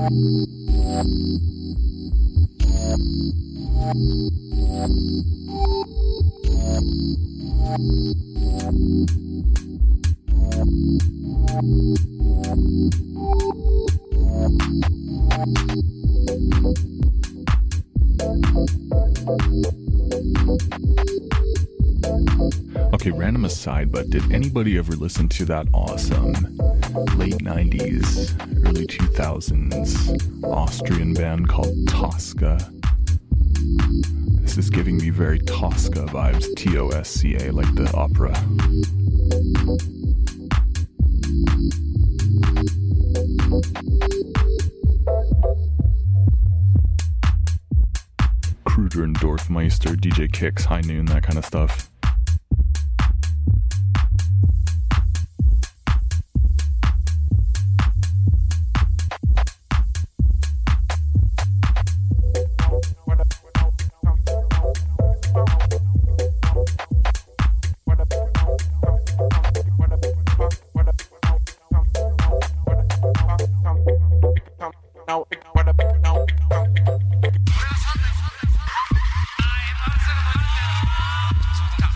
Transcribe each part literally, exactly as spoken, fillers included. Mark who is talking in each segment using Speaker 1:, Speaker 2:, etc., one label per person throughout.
Speaker 1: Okay, random aside, but did anybody ever listen to that awesome late nineties, early two thousands Austrian band called Tosca? This is giving me very Tosca vibes, T O S C A, like the opera. Kruger and Dorfmeister, D J Kicks, High Noon, that kind of stuff.
Speaker 2: Stop.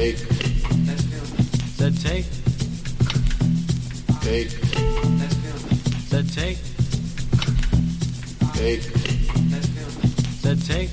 Speaker 2: Take. Said take. Take. Said take. Take. Said take.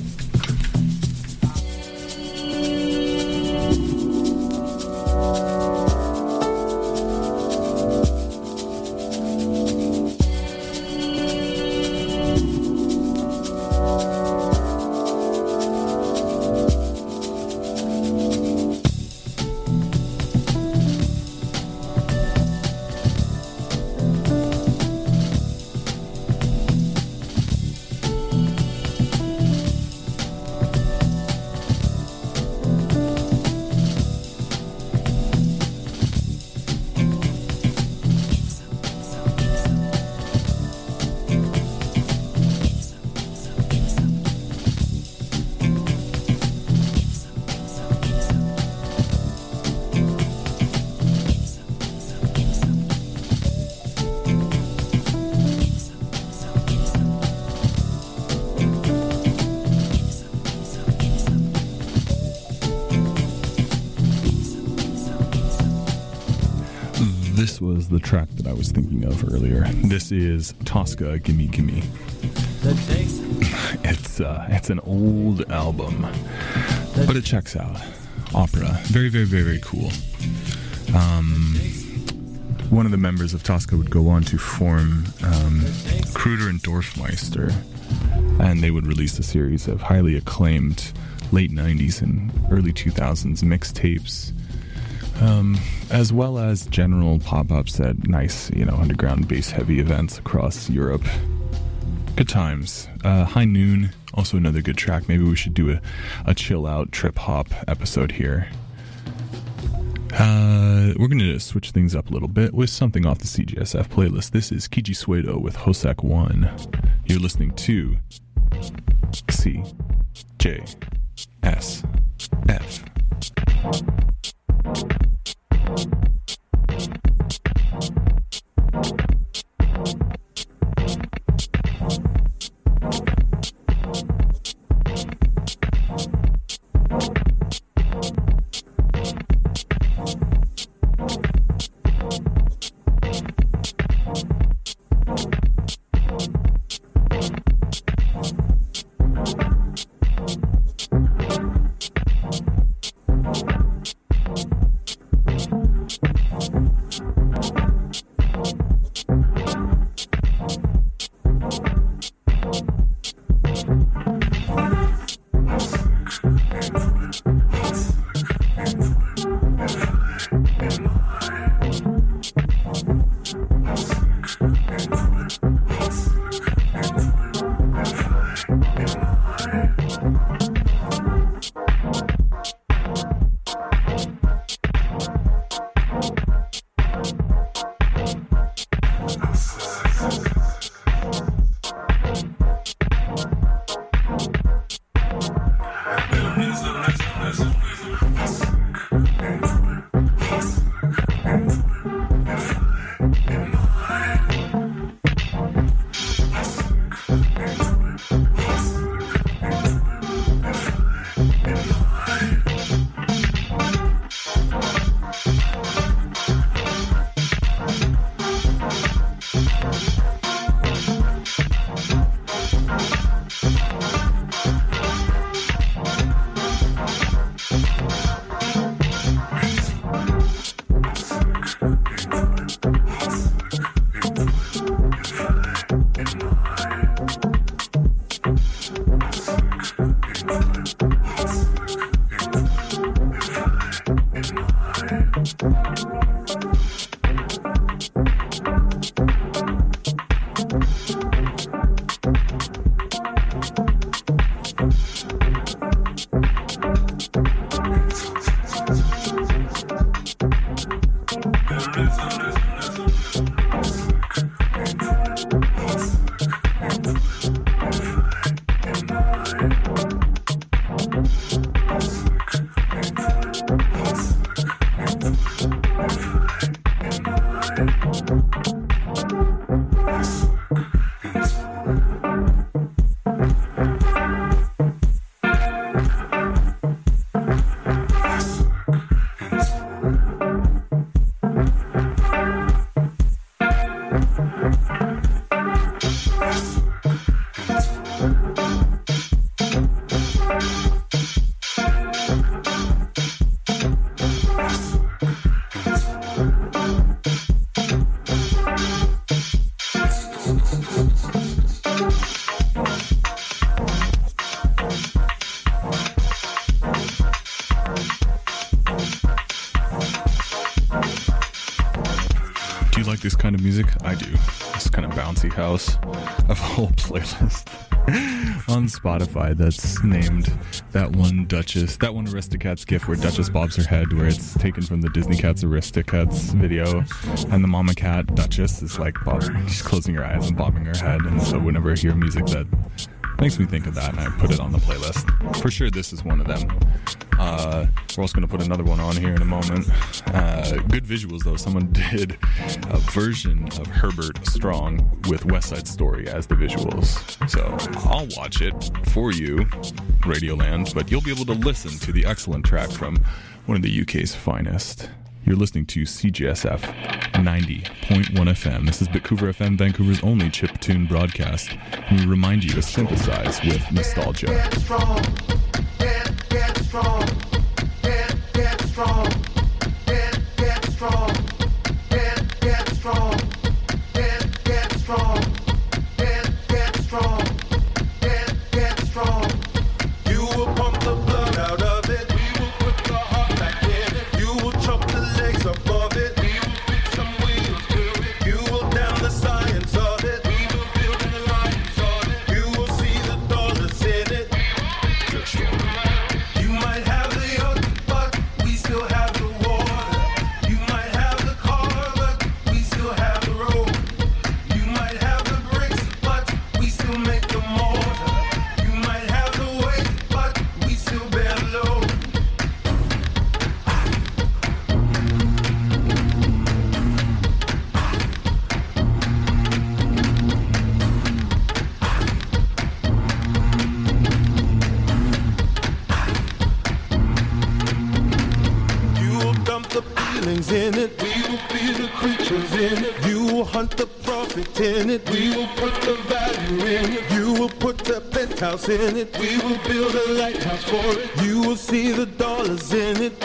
Speaker 1: This was the track that I was thinking of earlier. This is Tosca, Gimme Gimme. It's uh, it's an old album, but it checks out. Opera. Very, very, very, very cool. Um, one of the members of Tosca would go on to form um, Kruder and Dorfmeister, and they would release a series of highly acclaimed late nineties and early two thousands mixtapes, um, as well as general pop-ups at nice, you know, underground bass-heavy events across Europe. Good times. Uh, High Noon, also another good track. Maybe we should do a, a chill-out, trip-hop episode here. Uh, we're going to switch things up a little bit with something off the C G S F playlist. This is Kiji Suedo with Hosek one. You're listening to C J S F. Do you like this kind of music? I do. This kind of bouncy house. I have a whole playlist on Spotify that's named that one Duchess, that one Aristocats gif where Duchess bobs her head, where it's taken from the Disney Cats Aristocats video, and the mama cat Duchess is like bob, she's closing her eyes and bobbing her head, and so whenever I hear music that makes me think of that, and I put it on the playlist. For sure, this is one of them. Uh, we're also going to put another one on here in a moment. Uh, good visuals, though. Someone did a version of Herbert Strong with West Side Story as the visuals. So I'll watch it for you, Radioland, but you'll be able to listen to the excellent track from one of the U K's finest. You're listening to C J S F ninety point one F M. This is Bitcouver F M, Vancouver's only chiptune broadcast. And we remind you to synthesize with nostalgia.
Speaker 3: Get strong, get, get strong, get, get strong, get, get strong, get, get strong, get, get strong, get, get strong, get, get strong. You will pump the blood out of it. We will put the heart back in it. You will chop the legs above it. We will fix some wheels to it. You will down the science of it. We will build an alliance on it. You will see the dollars in it. You might have the yacht, but we still have the water. You might have the car, but we still have the road. You might have the bricks, but we still make the mortar. You might have the weight, but we still bear the load. You will dump the feelings in it. We will feed the creatures in it. You will hunt the profit in it. We will put the value in it. You will put the penthouse in it. We will build a lighthouse for it. You will see the dollars in it.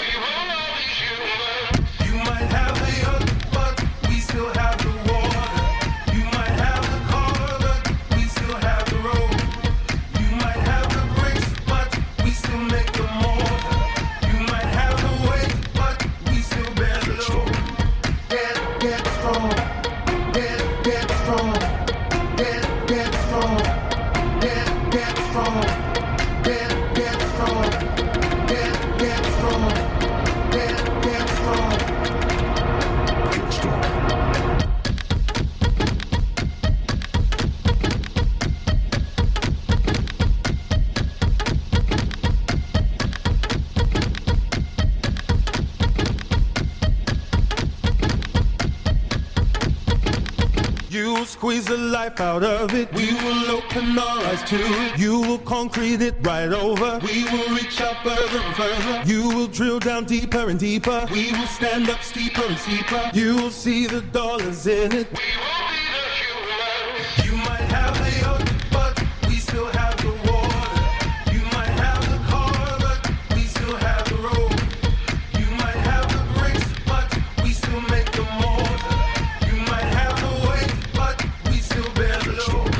Speaker 3: You might have the yacht, but we still have the water. You might have the car, but we still have the road. You might have the bricks, but we still make the mortar. You might have the weight, but we still bear the load. Get, get strong. Get, get strong. Get, get strong. Get, get strong. Get, get strong. Get, get strong. Get, get strong. Get strong. You will squeeze the life out of it. We will open our eyes to it. You will concrete it right over. We will reach out further and further. You will drill down deeper and deeper. We will stand up steeper and steeper. You will see the dollars in it. We will be the humans. You might have the yacht, but we still have the water. You might have the car, but we still have the road. You might have the bricks, but we still make the mortar. You might have the weight, but we still bear the load.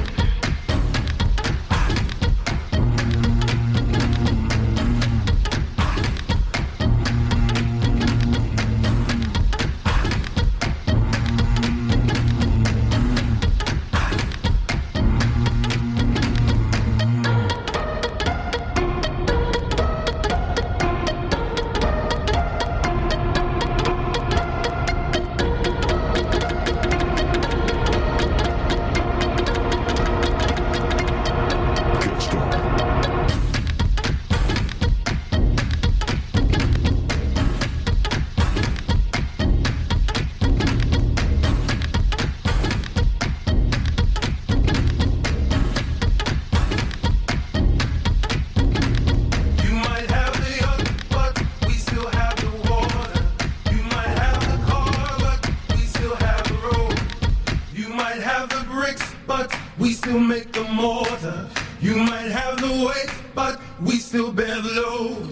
Speaker 3: You might have the yacht, but we still have the water. You might have the car, but we still have the road. You might have the bricks, but we still make the mortar. You might have the weight, but we still bear the load.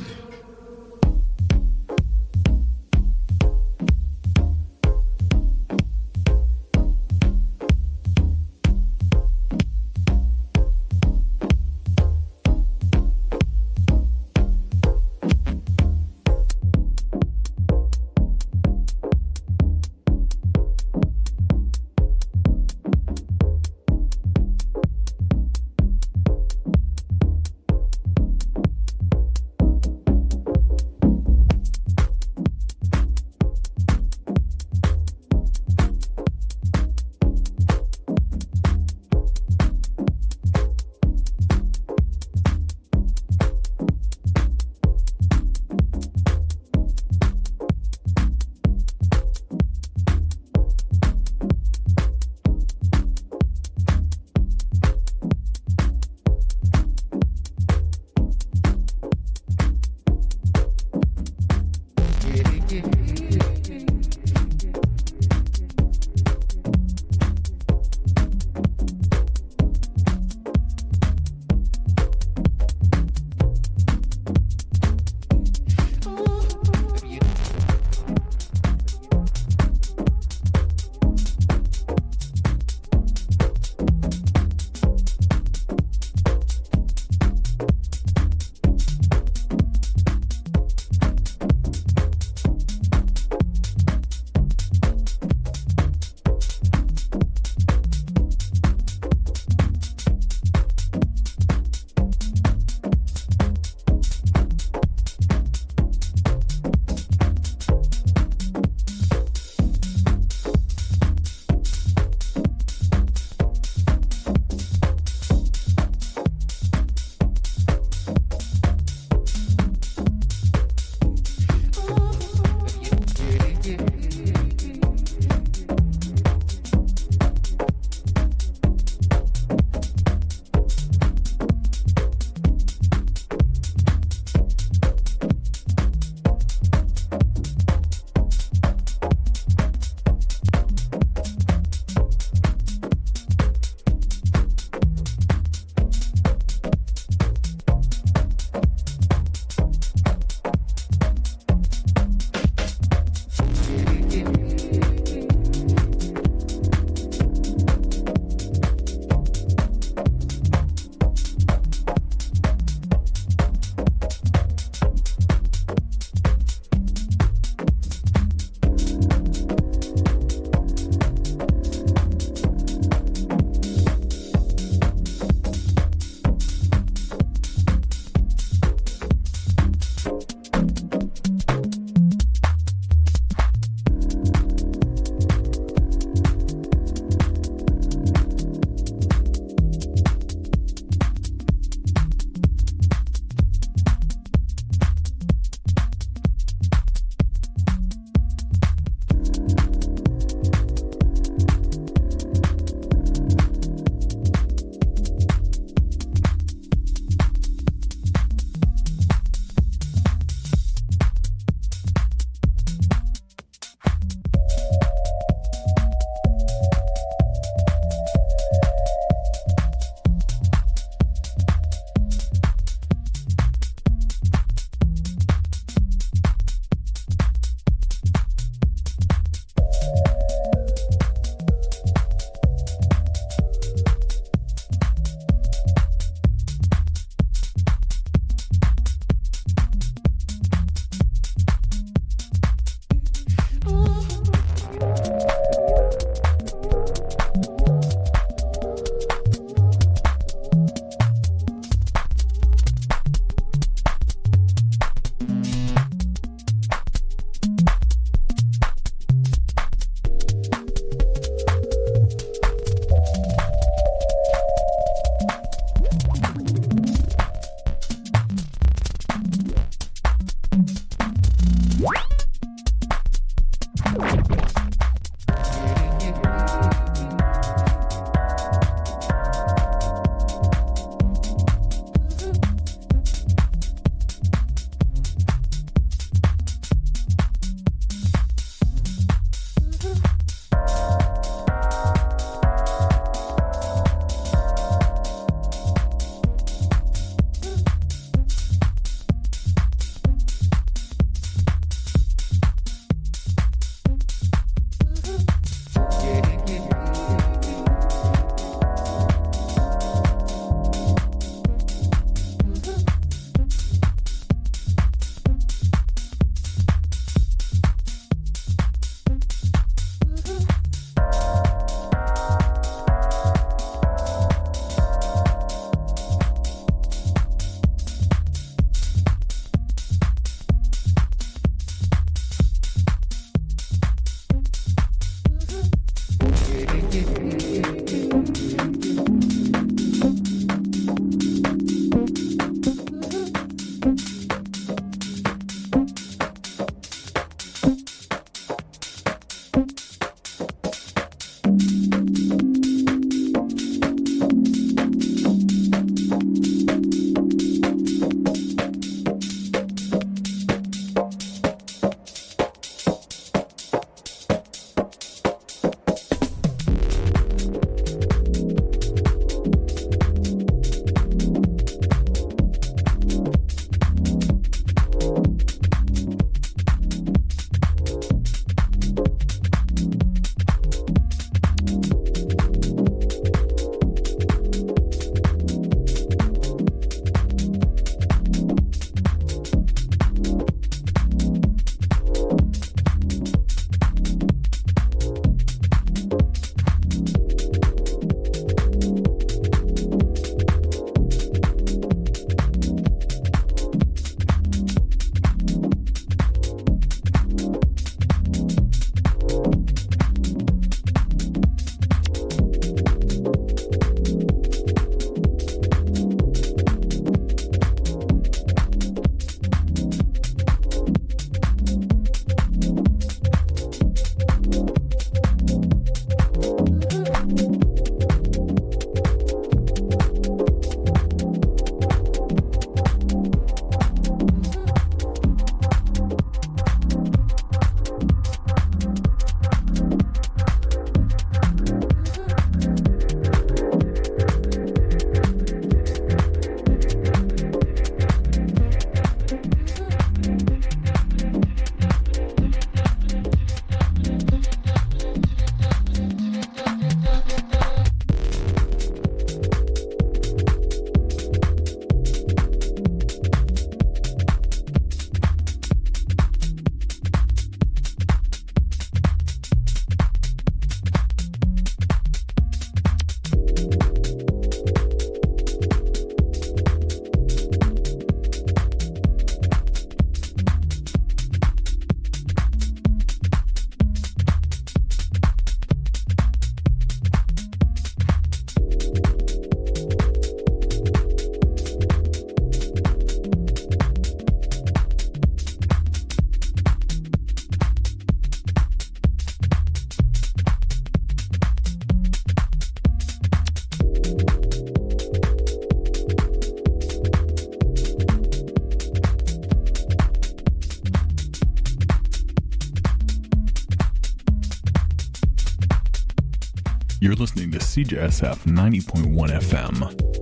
Speaker 1: You're listening to C J S F ninety point one F M.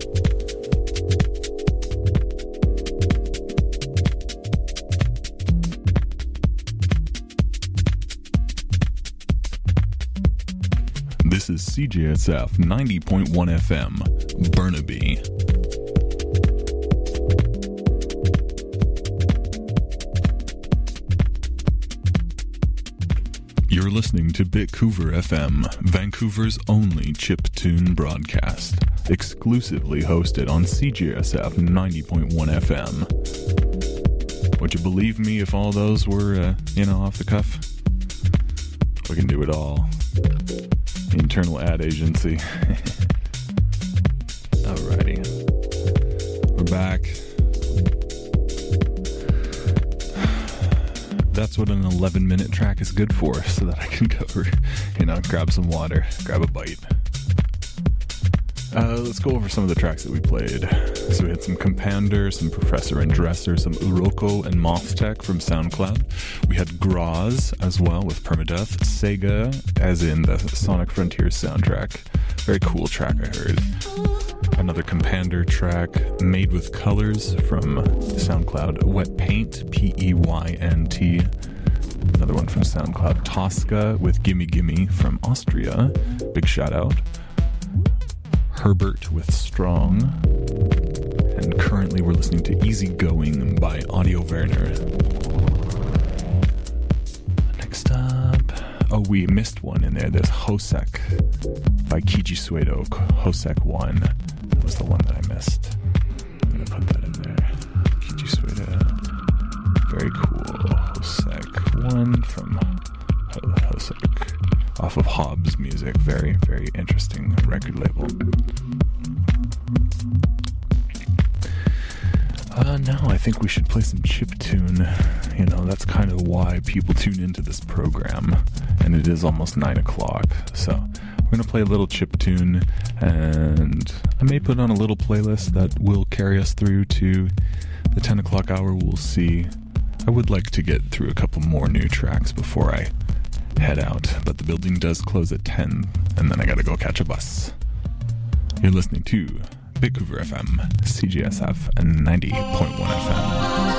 Speaker 1: This is C J S F ninety point one F M, Burnaby. You're listening to Bitcouver F M, Vancouver's only chiptune broadcast, exclusively hosted on C J S F ninety point one F M. Would you believe me if all those were, uh, you know, off the cuff? We can do it all. Internal ad agency. Alrighty. We're back. That's what an eleven minute track is good for, so that I can go, you know, grab some water, grab a bite. Uh, let's go over some of the tracks that we played. So we had some Compander, some Professor and Dresser, some Uroko and Moth-Tech from SoundCloud. We had Graz as well with Permadeath. Sega, as in the Sonic Frontiers soundtrack. Very cool track, I heard. Another Compander track, Made with Colors from SoundCloud. Wet Paint, P E Y N T. Another one from SoundCloud. Tosca with Gimme Gimme from Austria. Big shout out. Herbert with Strong. And currently we're listening to Easy Going by Audio Werner. Next up, oh, we missed one in there. There's Hosek by Kiji Suedo. Hosek one. That was the one that I missed. I'm going to put that in there. Kiji Suedo. Very cool. Hosek one from Hosek. Off of Hobbs Music. Very, very interesting record label. Uh, no, I think we should play some chiptune. You know, that's kind of why people tune into this program. And it is almost nine o'clock. So we're going to play a little chiptune. And I may put on a little playlist that will carry us through to the ten o'clock hour. We'll see. I would like to get through a couple more new tracks before I head out, but the building does close at ten, and then I gotta go catch a bus. You're listening to Bitcouver F M, C G S F, and ninety point one F M.